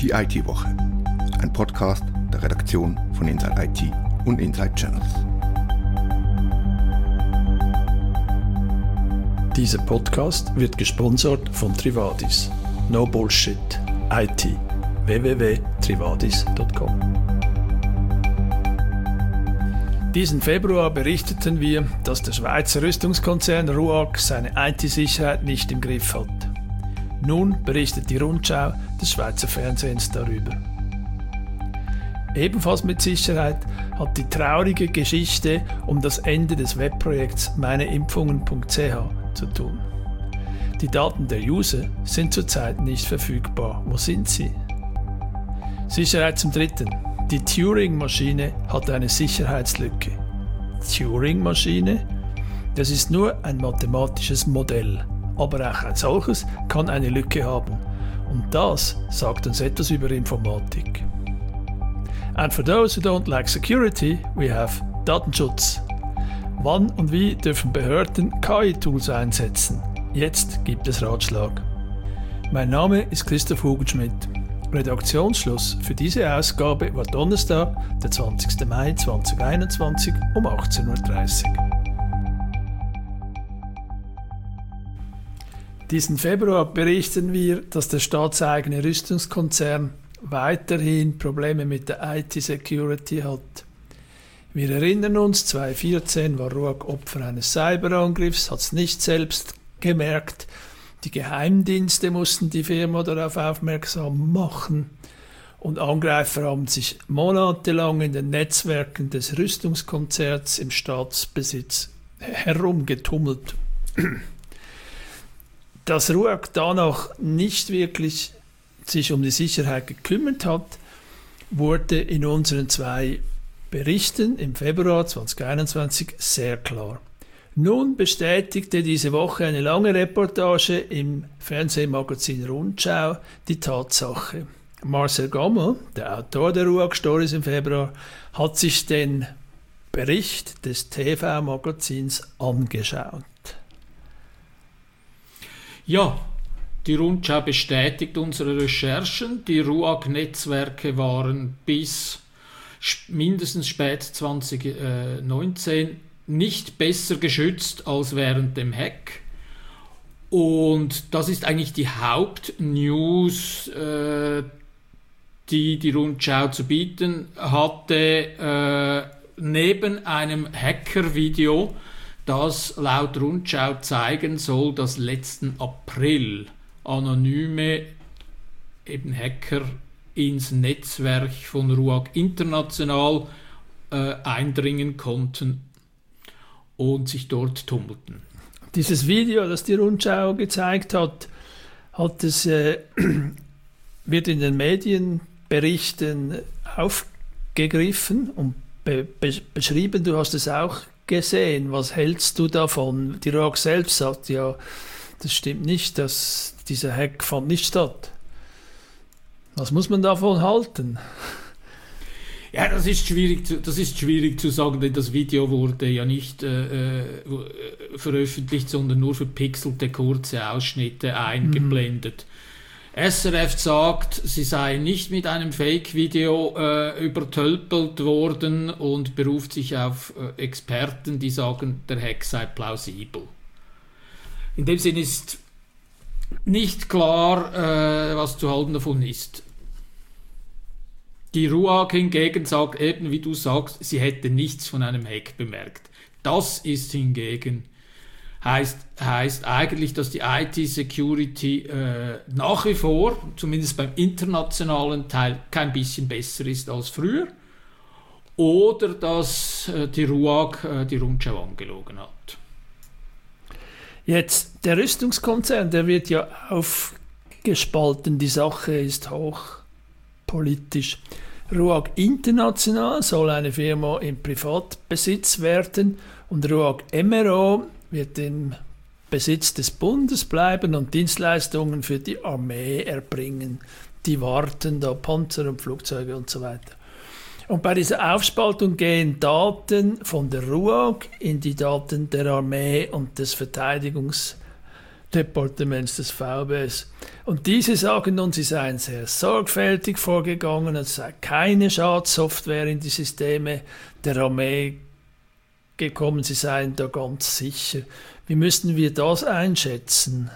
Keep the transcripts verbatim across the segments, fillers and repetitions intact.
Die I T-Woche, ein Podcast der Redaktion von Inside I T und Inside Channels. Dieser Podcast wird gesponsert von Trivadis. No Bullshit. I T. w w w punkt trivadis punkt com. Diesen Februar berichteten wir, dass der Schweizer Rüstungskonzern RUAG seine I T-Sicherheit nicht im Griff hat. Nun berichtet die Rundschau des Schweizer Fernsehens darüber. Ebenfalls mit Sicherheit hat die traurige Geschichte um das Ende des Webprojekts meineimpfungen punkt c h zu tun. Die Daten der User sind zurzeit nicht verfügbar. Wo sind sie? Sicherheit zum Dritten. Die Turing-Maschine hat eine Sicherheitslücke. Turing-Maschine? Das ist nur ein mathematisches Modell. Aber auch ein solches kann eine Lücke haben. Und das sagt uns etwas über Informatik. And for those who don't like security, we have Datenschutz. Wann und wie dürfen Behörden K I-Tools einsetzen? Jetzt gibt es Ratschlag. Mein Name ist Christoph Hugenschmidt. Redaktionsschluss für diese Ausgabe war Donnerstag, der zwanzigsten Mai zweitausendeinundzwanzig um achtzehn Uhr dreißig. Diesen Februar berichten wir, dass der staatseigene Rüstungskonzern weiterhin Probleme mit der I T-Security hat. Wir erinnern uns, zweitausendvierzehn war RUAG Opfer eines Cyberangriffs, hat es nicht selbst gemerkt. Die Geheimdienste mussten die Firma darauf aufmerksam machen und Angreifer haben sich monatelang in den Netzwerken des Rüstungskonzerns im Staatsbesitz herumgetummelt. Dass RUAG danach nicht wirklich sich um die Sicherheit gekümmert hat, wurde in unseren zwei Berichten im Februar zweitausendeinundzwanzig sehr klar. Nun bestätigte diese Woche eine lange Reportage im Fernsehmagazin Rundschau die Tatsache. Marcel Gammel, der Autor der RUAG-Stories im Februar, hat sich den Bericht des T V-Magazins angeschaut. Ja, die Rundschau bestätigt unsere Recherchen. Die RUAG-Netzwerke waren bis mindestens spät zwanzig neunzehn nicht besser geschützt als während dem Hack. Und das ist eigentlich die Hauptnews, äh, die die Rundschau zu bieten hatte, äh, neben einem Hacker-Video, das laut Rundschau zeigen soll, dass letzten April anonyme eben Hacker ins Netzwerk von RUAG international äh, eindringen konnten und sich dort tummelten. Dieses Video, das die Rundschau gezeigt hat, hat es, äh, wird in den Medienberichten aufgegriffen und be- be- beschrieben. Du hast es auch gesehen. Was hältst du davon? Die RUAG selbst sagt ja, das stimmt nicht, dass dieser Hack fand nicht statt. Was muss man davon halten? Ja, das ist schwierig zu, das ist schwierig zu sagen, denn das Video wurde ja nicht äh, äh, veröffentlicht, sondern nur verpixelte kurze Ausschnitte eingeblendet. Mhm. S R F sagt, sie sei nicht mit einem Fake-Video äh, übertölpelt worden und beruft sich auf äh, Experten, die sagen, der Hack sei plausibel. In dem Sinne ist nicht klar, äh, was zu halten davon ist. Die RUAG hingegen sagt eben, wie du sagst, sie hätte nichts von einem Hack bemerkt. Das ist hingegen, heißt, heißt eigentlich, dass die I T-Security äh, nach wie vor, zumindest beim internationalen Teil, kein bisschen besser ist als früher. Oder dass äh, die RUAG äh, die Rundschau angelogen hat. Jetzt, der Rüstungskonzern, der wird ja aufgespalten. Die Sache ist hochpolitisch. RUAG International soll eine Firma im Privatbesitz werden und RUAG M R O wird im Besitz des Bundes bleiben und Dienstleistungen für die Armee erbringen. Die warten da Panzer und Flugzeuge und so weiter. Und bei dieser Aufspaltung gehen Daten von der RUAG in die Daten der Armee und des Verteidigungs Departements des V B S. Und diese sagen nun, sie seien sehr sorgfältig vorgegangen, es sei keine Schadsoftware in die Systeme der Armee gekommen, sie seien da ganz sicher. Wie müssten wir das einschätzen?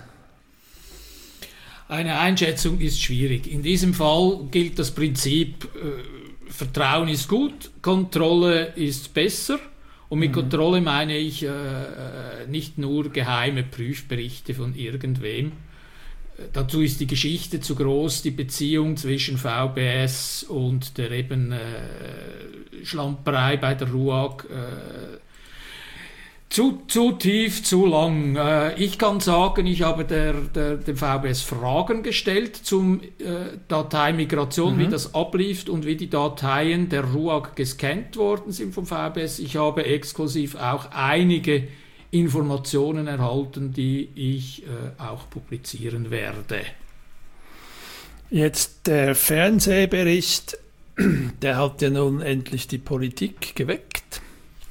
Eine Einschätzung ist schwierig. In diesem Fall gilt das Prinzip, äh, Vertrauen ist gut, Kontrolle ist besser. Und mit mhm. Kontrolle meine ich äh, nicht nur geheime Prüfberichte von irgendwem. Dazu ist die Geschichte zu groß, die Beziehung zwischen V B S und der eben äh, Schlamperei bei der RUAG äh, Zu, zu tief, zu lang. Äh, ich kann sagen, ich habe der, der, dem V B S Fragen gestellt zum äh, Dateimigration, mhm. wie das ablief und wie die Dateien der RUAG gescannt worden sind vom V B S. Ich habe exklusiv auch einige Informationen erhalten, die ich äh, auch publizieren werde. Jetzt der Fernsehbericht, der hat ja nun endlich die Politik geweckt.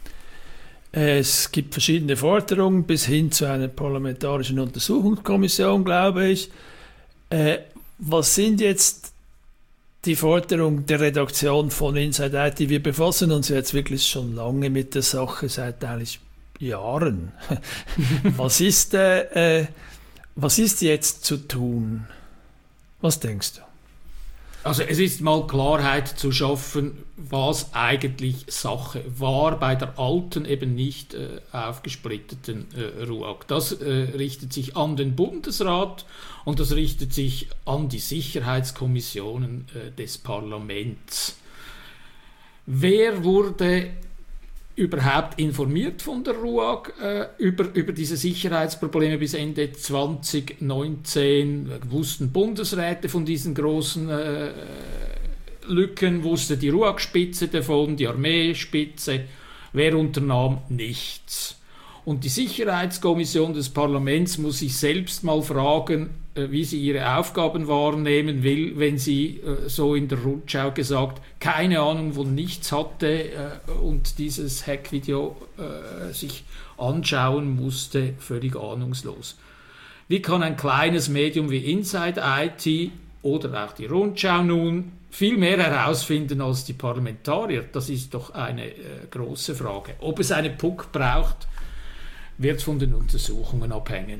Es gibt verschiedene Forderungen bis hin zu einer parlamentarischen Untersuchungskommission, glaube ich. Äh, was sind jetzt die Forderungen der Redaktion von Inside I T? Wir befassen uns jetzt wirklich schon lange mit der Sache, seit eigentlich Jahren. was, ist, äh, äh, was ist jetzt zu tun? Was denkst du? Also es ist mal Klarheit zu schaffen, was eigentlich Sache war bei der alten, eben nicht äh, aufgesplitteten äh, RUAG. Das äh, richtet sich an den Bundesrat und das richtet sich an die Sicherheitskommissionen äh, des Parlaments. Wer wurde überhaupt informiert von der RUAG äh, über, über diese Sicherheitsprobleme bis Ende zwanzig neunzehn? Wussten Bundesräte von diesen großen äh, Lücken, wusste die RUAG-Spitze davon, die Armeespitze, wer unternahm nichts. Und die Sicherheitskommission des Parlaments muss sich selbst mal fragen, äh, wie sie ihre Aufgaben wahrnehmen will, wenn sie, äh, so in der Rundschau gesagt, keine Ahnung von nichts hatte äh, und dieses Hackvideo äh, sich anschauen musste, völlig ahnungslos. Wie kann ein kleines Medium wie Inside I T oder auch die Rundschau nun viel mehr herausfinden als die Parlamentarier? Das ist doch eine äh, große Frage. Ob es eine P U C braucht, wird von den Untersuchungen abhängen.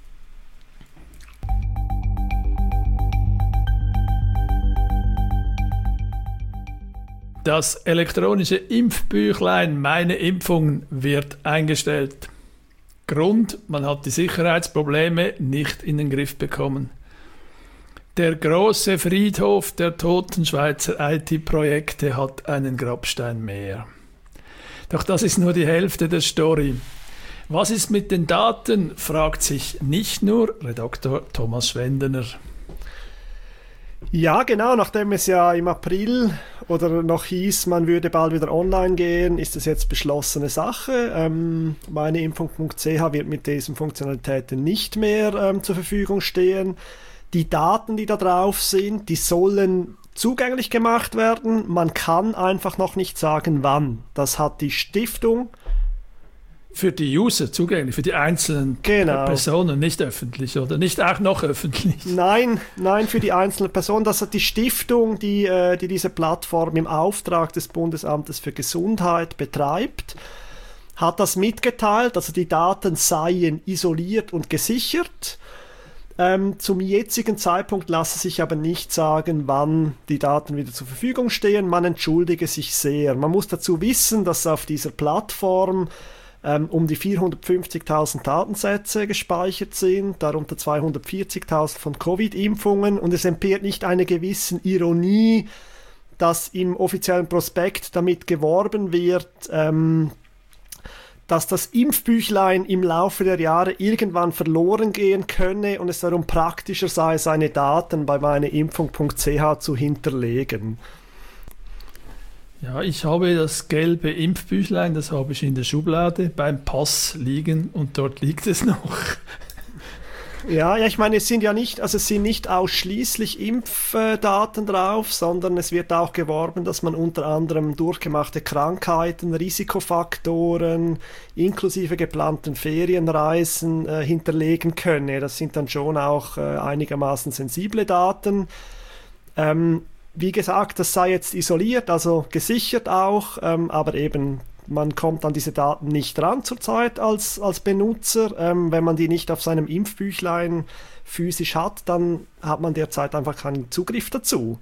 Das elektronische Impfbüchlein Meine Impfung wird eingestellt. Grund: Man hat die Sicherheitsprobleme nicht in den Griff bekommen. Der große Friedhof der toten Schweizer I T-Projekte hat einen Grabstein mehr. Doch das ist nur die Hälfte der Story. Was ist mit den Daten, fragt sich nicht nur Redaktor Thomas Schwendener. Ja, genau, nachdem es ja im April oder noch hieß, man würde bald wieder online gehen, ist das jetzt beschlossene Sache. Ähm, meineimpfung punkt c h wird mit diesen Funktionalitäten nicht mehr ähm, zur Verfügung stehen. Die Daten, die da drauf sind, die sollen zugänglich gemacht werden. Man kann einfach noch nicht sagen, wann. Das hat die Stiftung für die User zugänglich, für die einzelnen genau. Personen, nicht öffentlich oder nicht auch noch öffentlich? Nein, nein, für die einzelnen Personen. Das hat die Stiftung, die, äh, die diese Plattform im Auftrag des Bundesamtes für Gesundheit betreibt, hat das mitgeteilt. Also die Daten seien isoliert und gesichert. Ähm, zum jetzigen Zeitpunkt lasse sich aber nicht sagen, wann die Daten wieder zur Verfügung stehen. Man entschuldige sich sehr. Man muss dazu wissen, dass auf dieser Plattform ähm, um die vierhundertfünfzigtausend Datensätze gespeichert sind, darunter zweihundertvierzigtausend von Covid-Impfungen, und es entbehrt nicht einer gewissen Ironie, dass im offiziellen Prospekt damit geworben wird, ähm, dass das Impfbüchlein im Laufe der Jahre irgendwann verloren gehen könne und es darum praktischer sei, seine Daten bei meineimpfung punkt c h zu hinterlegen. Ja, ich habe das gelbe Impfbüchlein, das habe ich in der Schublade beim Pass liegen und dort liegt es noch. Ja, ja, ich meine, es sind ja nicht, also es sind nicht ausschließlich Impfdaten drauf, sondern es wird auch geworben, dass man unter anderem durchgemachte Krankheiten, Risikofaktoren, inklusive geplanten Ferienreisen äh, hinterlegen könne. Das sind dann schon auch äh, einigermaßen sensible Daten. Ähm, wie gesagt, das sei jetzt isoliert, also gesichert auch, ähm, aber eben man kommt an diese Daten nicht ran zurzeit als, als Benutzer. Ähm, wenn man die nicht auf seinem Impfbüchlein physisch hat, dann hat man derzeit einfach keinen Zugriff dazu.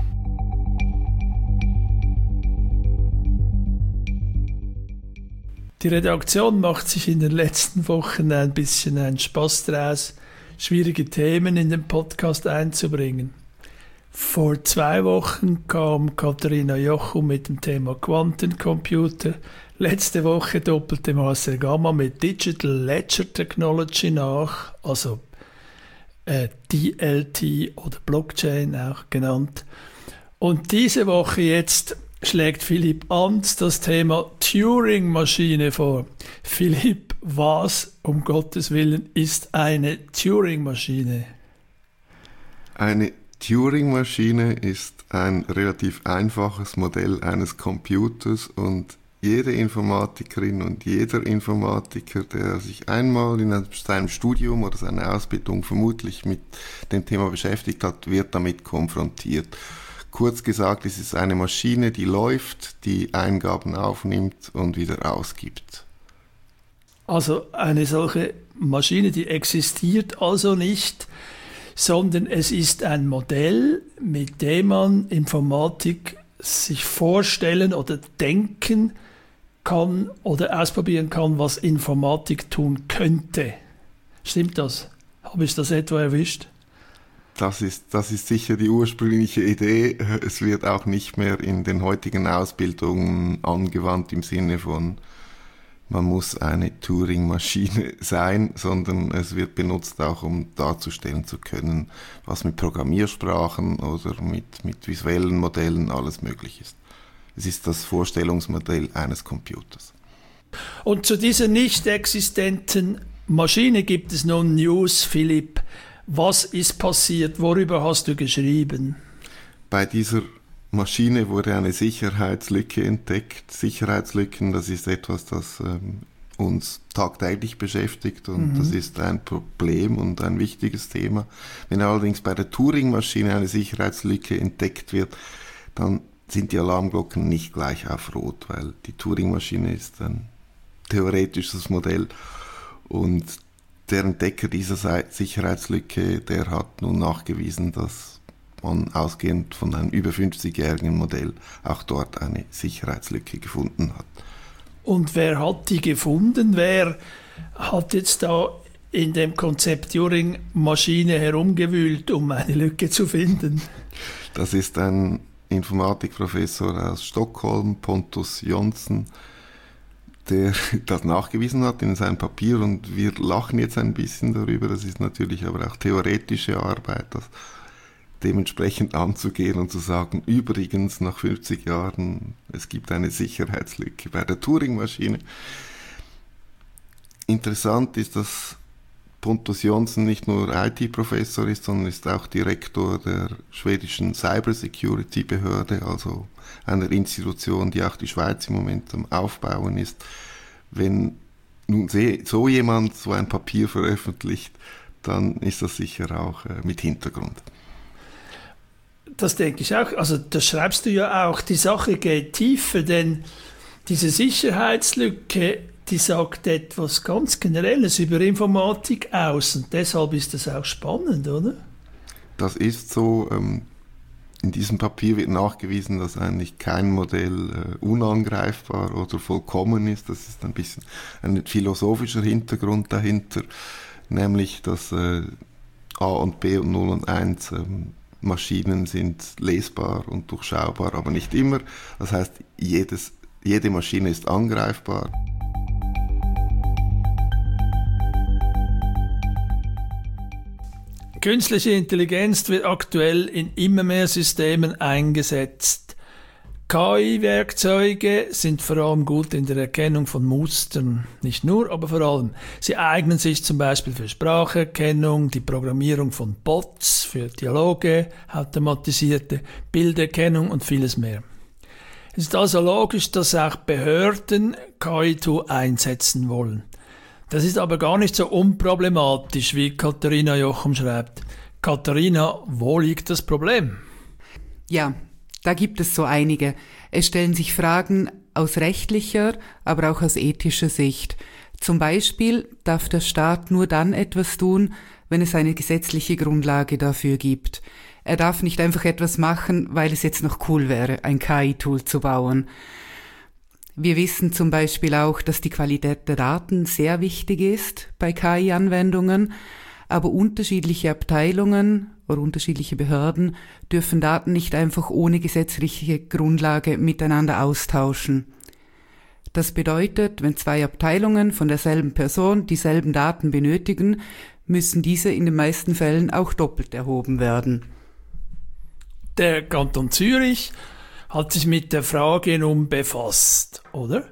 Die Redaktion macht sich in den letzten Wochen ein bisschen einen Spaß draus, schwierige Themen in den Podcast einzubringen. Vor zwei Wochen kam Katharina Jochum mit dem Thema Quantencomputer. Letzte Woche doppelte Marcel Gamma mit Digital Ledger Technology nach, also äh, D L T oder Blockchain auch genannt. Und diese Woche jetzt schlägt Philipp Amts das Thema Turing-Maschine vor. Philipp, was um Gottes Willen ist eine Turing-Maschine? Eine Turing-Maschine ist ein relativ einfaches Modell eines Computers und jede Informatikerin und jeder Informatiker, der sich einmal in seinem Studium oder seiner Ausbildung vermutlich mit dem Thema beschäftigt hat, wird damit konfrontiert. Kurz gesagt, es ist eine Maschine, die läuft, die Eingaben aufnimmt und wieder ausgibt. Also eine solche Maschine, die existiert also nicht, sondern es ist ein Modell, mit dem man Informatik sich vorstellen oder denken kann oder ausprobieren kann, was Informatik tun könnte. Stimmt das? Habe ich das etwa erwischt? Das ist, das ist sicher die ursprüngliche Idee. Es wird auch nicht mehr in den heutigen Ausbildungen angewandt im Sinne von, man muss eine Turing-Maschine sein, sondern es wird benutzt auch, um darzustellen zu können, was mit Programmiersprachen oder mit, mit visuellen Modellen alles möglich ist. Es ist das Vorstellungsmodell eines Computers. Und zu dieser nicht existenten Maschine gibt es nun News, Philipp. Was ist passiert? Worüber hast du geschrieben? Bei dieser Maschine wurde eine Sicherheitslücke entdeckt. Sicherheitslücken, das ist etwas, das ähm, uns tagtäglich beschäftigt und mhm. das ist ein Problem und ein wichtiges Thema. Wenn allerdings bei der Turing-Maschine eine Sicherheitslücke entdeckt wird, dann sind die Alarmglocken nicht gleich auf Rot, weil die Turing-Maschine ist ein theoretisches Modell und der Entdecker dieser Sicherheitslücke, der hat nun nachgewiesen, dass man ausgehend von einem über fünfzigjährigen Modell auch dort eine Sicherheitslücke gefunden hat. Und wer hat die gefunden? Wer hat jetzt da in dem Konzept Turing-Maschine herumgewühlt, um eine Lücke zu finden? Das ist ein Informatikprofessor aus Stockholm, Pontus Jonsson, der das nachgewiesen hat in seinem Papier und wir lachen jetzt ein bisschen darüber. Das ist natürlich aber auch theoretische Arbeit, das dementsprechend anzugehen und zu sagen, übrigens nach fünfzig Jahren, es gibt eine Sicherheitslücke bei der Turing-Maschine. Interessant ist, dass Pontus Jonsson nicht nur I T-Professor ist, sondern ist auch Direktor der schwedischen Cybersecurity-Behörde, also einer Institution, die auch die Schweiz im Moment am Aufbauen ist. Wenn nun so jemand so ein Papier veröffentlicht, dann ist das sicher auch äh, mit Hintergrund. Das denke ich auch. Also das schreibst du ja auch. Die Sache geht tiefer, denn diese Sicherheitslücke, die sagt etwas ganz Generelles über Informatik aus und deshalb ist das auch spannend, oder? Das ist so. Ähm, in diesem Papier wird nachgewiesen, dass eigentlich kein Modell äh, unangreifbar oder vollkommen ist. Das ist ein bisschen ein philosophischer Hintergrund dahinter, nämlich dass äh, A und B und null und eins ähm, Maschinen sind lesbar und durchschaubar, aber nicht immer. Das heißt, jedes, jede Maschine ist angreifbar. Künstliche Intelligenz wird aktuell in immer mehr Systemen eingesetzt. K I-Werkzeuge sind vor allem gut in der Erkennung von Mustern. Nicht nur, aber vor allem. Sie eignen sich zum Beispiel für Spracherkennung, die Programmierung von Bots, für Dialoge, automatisierte Bilderkennung und vieles mehr. Es ist also logisch, dass auch Behörden K I-Tool einsetzen wollen. Das ist aber gar nicht so unproblematisch, wie Katharina Jochum schreibt. Katharina, wo liegt das Problem? Ja, da gibt es so einige. Es stellen sich Fragen aus rechtlicher, aber auch aus ethischer Sicht. Zum Beispiel darf der Staat nur dann etwas tun, wenn es eine gesetzliche Grundlage dafür gibt. Er darf nicht einfach etwas machen, weil es jetzt noch cool wäre, ein K I-Tool zu bauen. Wir wissen zum Beispiel auch, dass die Qualität der Daten sehr wichtig ist bei K I-Anwendungen, aber unterschiedliche Abteilungen oder unterschiedliche Behörden dürfen Daten nicht einfach ohne gesetzliche Grundlage miteinander austauschen. Das bedeutet, wenn zwei Abteilungen von derselben Person dieselben Daten benötigen, müssen diese in den meisten Fällen auch doppelt erhoben werden. Der Kanton Zürich hat sich mit der Frage nun befasst, oder?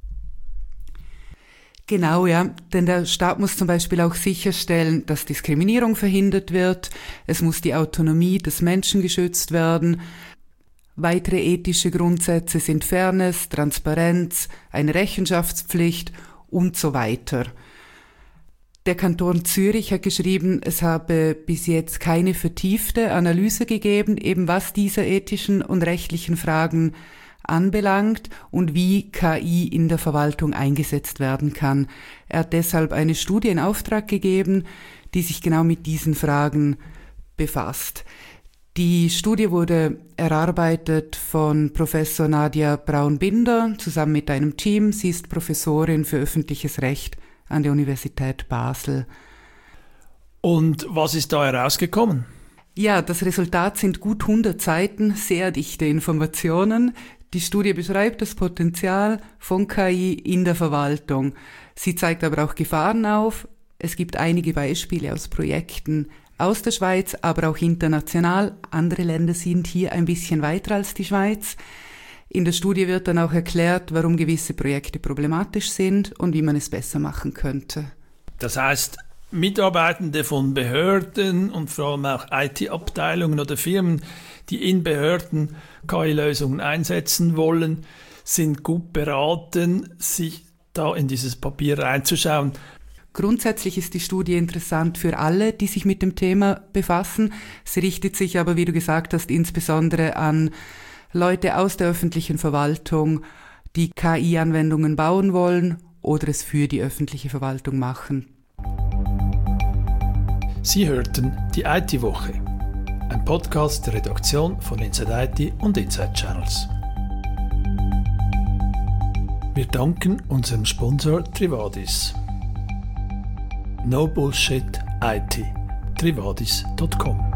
Genau, ja, denn der Staat muss zum Beispiel auch sicherstellen, dass Diskriminierung verhindert wird, es muss die Autonomie des Menschen geschützt werden. Weitere ethische Grundsätze sind Fairness, Transparenz, eine Rechenschaftspflicht und so weiter. Der Kanton Zürich hat geschrieben, es habe bis jetzt keine vertiefte Analyse gegeben, eben was diese ethischen und rechtlichen Fragen anbelangt und wie K I in der Verwaltung eingesetzt werden kann. Er hat deshalb eine Studie in Auftrag gegeben, die sich genau mit diesen Fragen befasst. Die Studie wurde erarbeitet von Professor Nadia Braun-Binder zusammen mit einem Team. Sie ist Professorin für öffentliches Recht an der Universität Basel. Und was ist da herausgekommen? Ja, das Resultat sind gut hundert Seiten, sehr dichte Informationen. Die Studie beschreibt das Potenzial von K I in der Verwaltung. Sie zeigt aber auch Gefahren auf. Es gibt einige Beispiele aus Projekten aus der Schweiz, aber auch international. Andere Länder sind hier ein bisschen weiter als die Schweiz. In der Studie wird dann auch erklärt, warum gewisse Projekte problematisch sind und wie man es besser machen könnte. Das heißt, Mitarbeitende von Behörden und vor allem auch I T-Abteilungen oder Firmen, die in Behörden K I-Lösungen einsetzen wollen, sind gut beraten, sich da in dieses Papier reinzuschauen. Grundsätzlich ist die Studie interessant für alle, die sich mit dem Thema befassen. Sie richtet sich aber, wie du gesagt hast, insbesondere an Leute aus der öffentlichen Verwaltung, die K I-Anwendungen bauen wollen oder es für die öffentliche Verwaltung machen. Sie hörten die I T-Woche, ein Podcast der Redaktion von Inside I T und Inside Channels. Wir danken unserem Sponsor Trivadis. No Bullshit I T. trivadis punkt com